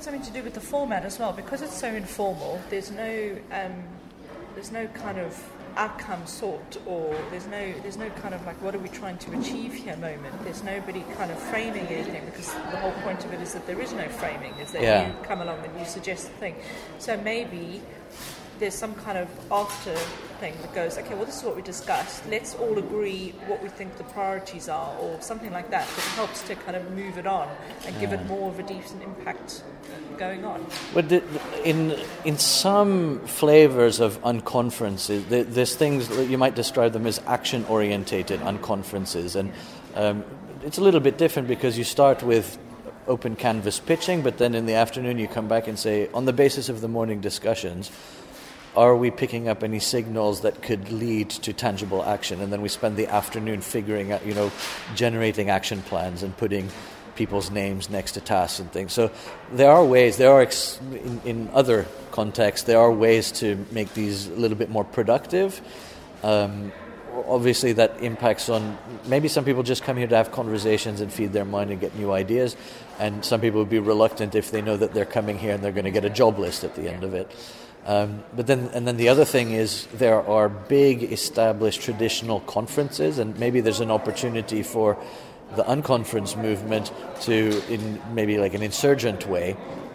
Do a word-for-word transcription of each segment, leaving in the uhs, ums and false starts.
something to do with the format as well, because it's so informal. There's no um, there's no kind of outcome sought, or there's no there's no kind of like, what are we trying to achieve here moment. There's nobody kind of framing anything, because the whole point of it is that there is no framing, is that yeah. you come along and you suggest the thing. So maybe there's some kind of after thing that goes, okay, well, this is what we discussed, let's all agree what we think the priorities are, or something like that, that helps to kind of move it on and yeah. give it more of a decent impact going on. But the, in in some flavors of unconferences, there's things that you might describe them as action-orientated unconferences, and um, it's a little bit different, because you start with open canvas pitching, but then in the afternoon you come back and say, on the basis of the morning discussions, are we picking up any signals that could lead to tangible action? And then we spend the afternoon figuring out, you know, generating action plans and putting people's names next to tasks and things. So there are ways, there are, ex- in, in other contexts, there are ways to make these a little bit more productive. Um, obviously that impacts on, maybe some people just come here to have conversations and feed their mind and get new ideas, and some people would be reluctant if they know that they're coming here and they're going to get a job list at the end of it. Um, but then, and then the other thing is, there are big established traditional conferences, and maybe there's an opportunity for the unconference movement to, in maybe like an insurgent way,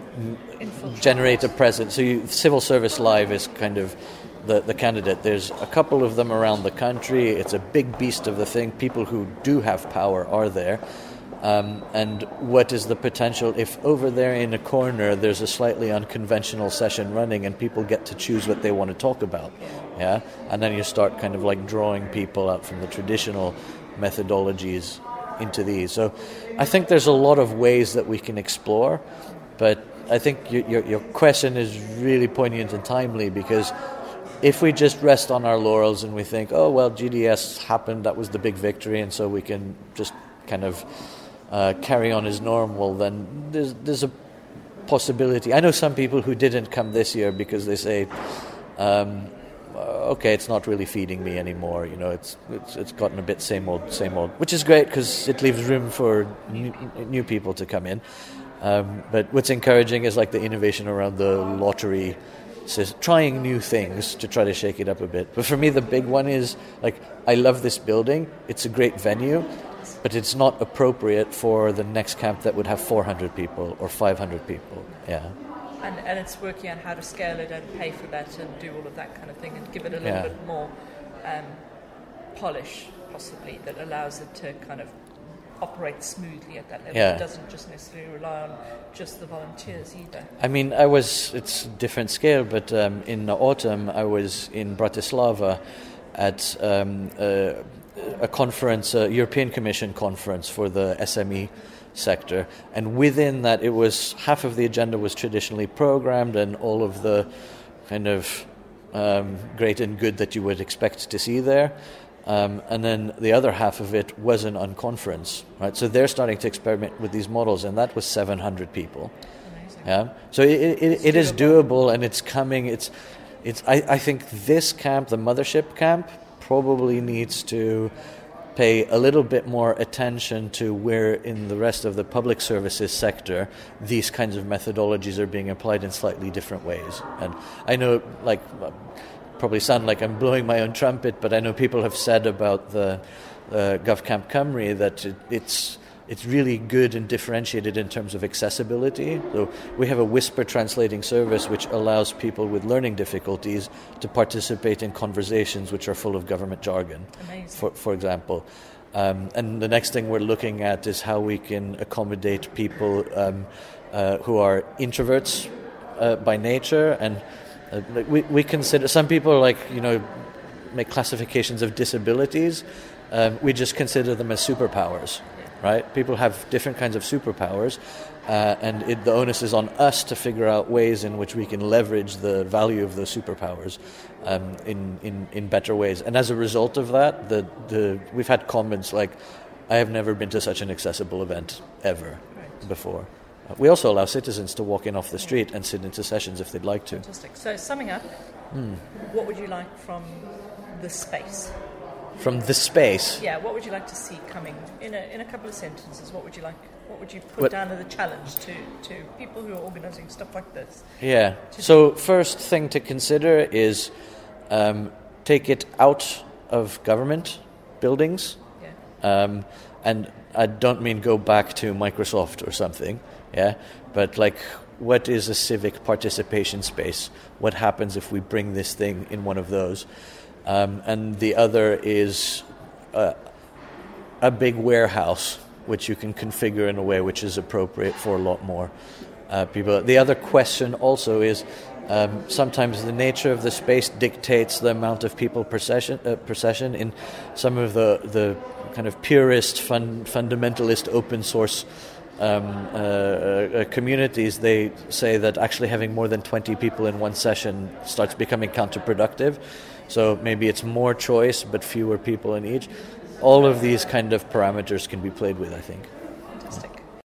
generate a presence. So you, Civil Service Live is kind of the, the candidate. There's a couple of them around the country. It's a big beast of the thing. People who do have power are there. Um, and what is the potential if over there in a corner there's a slightly unconventional session running and people get to choose what they want to talk about, yeah? And then you start kind of like drawing people out from the traditional methodologies into these. So I think there's a lot of ways that we can explore, but I think your, your, your question is really poignant and timely, because if we just rest on our laurels and we think, oh, well, G D S happened, that was the big victory, and so we can just kind of Uh, carry on as normal, then there's, there's a possibility. I know some people who didn't come this year because they say, um, okay, it's not really feeding me anymore. You know, it's it's, it's gotten a bit same old, same old, which is great because it leaves room for new, new people to come in. Um, but what's encouraging is like the innovation around the lottery, says trying new things to try to shake it up a bit. But for me, the big one is like, I love this building. It's a great venue, but it's not appropriate for the next camp that would have four hundred people or five hundred people. Yeah. And and it's working on how to scale it and pay for that and do all of that kind of thing and give it a little yeah. bit more um, polish, possibly, that allows it to kind of operate smoothly at that level. Yeah. It doesn't just necessarily rely on just the volunteers either. I mean, I was, it's different scale, but um, in the autumn I was in Bratislava at um, uh, a conference, a European Commission conference for the S M E sector, and within that it was half of the agenda was traditionally programmed and all of the kind of um, great and good that you would expect to see there, um, and then the other half of it was an unconference, right? So they're starting to experiment with these models, and that was seven hundred people. Amazing. Yeah, so it, it, it is doable, and it's coming. It's it's I, I think this camp, the mothership camp, probably needs to pay a little bit more attention to where in the rest of the public services sector these kinds of methodologies are being applied in slightly different ways. And I know, like, probably sound like I'm blowing my own trumpet, but I know people have said about the uh, GovCamp Cymru that it, it's It's really good and differentiated in terms of accessibility. So we have a whisper translating service which allows people with learning difficulties to participate in conversations which are full of government jargon, for, for example. Um, and the next thing we're looking at is how we can accommodate people um, uh, who are introverts uh, by nature. And uh, we, we consider, some people like, you know, make classifications of disabilities. Um, we just consider them as superpowers. Right? People have different kinds of superpowers, uh, and it, the onus is on us to figure out ways in which we can leverage the value of those superpowers um, in, in, in better ways. And as a result of that, the, the we've had comments like, I have never been to such an accessible event ever right. before. Uh, we also allow citizens to walk in off the street yeah. and sit into sessions if they'd like to. Fantastic. So summing up, mm. what would you like from the space? From the space? Yeah, what would you like to see coming? In a in a couple of sentences, what would you like What would you put What- down as a challenge to, to people who are organising stuff like this? Yeah. So first thing to consider is um, take it out of government buildings. Yeah. Um, and I don't mean go back to Microsoft or something, yeah. But like, what is a civic participation space? What happens if we bring this thing in one of those? Um, and the other is uh, a big warehouse, which you can configure in a way which is appropriate for a lot more uh, people. The other question also is um, sometimes the nature of the space dictates the amount of people per session. Uh, per session. In some of the, the kind of purist, fun, fundamentalist, open source um, uh, uh, communities, they say that actually having more than twenty people in one session starts becoming counterproductive. So maybe it's more choice, but fewer people in each. All of these kind of parameters can be played with, I think.